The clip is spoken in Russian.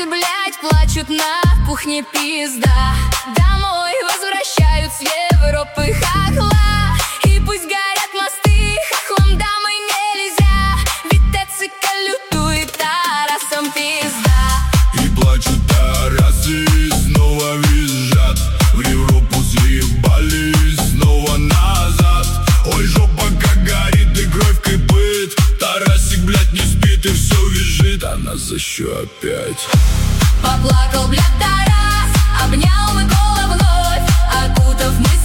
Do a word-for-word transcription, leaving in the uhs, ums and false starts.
блядь, плачут на кухне пизда. Домой возвращают с Европы хохла. И пусть горят мосты, хохлом домой нельзя, ведь ТЦК лютует, тарасам пизда. И плачут тарасы, снова визжат, в Европу съебались, снова назад. Ой, жопа как горит и кровь кипит, тарасик, блядь, не спит и все визжит, а нас за счет опять. Поплакал, блядь, Тарас, обнял Микола вновь, окутав мысли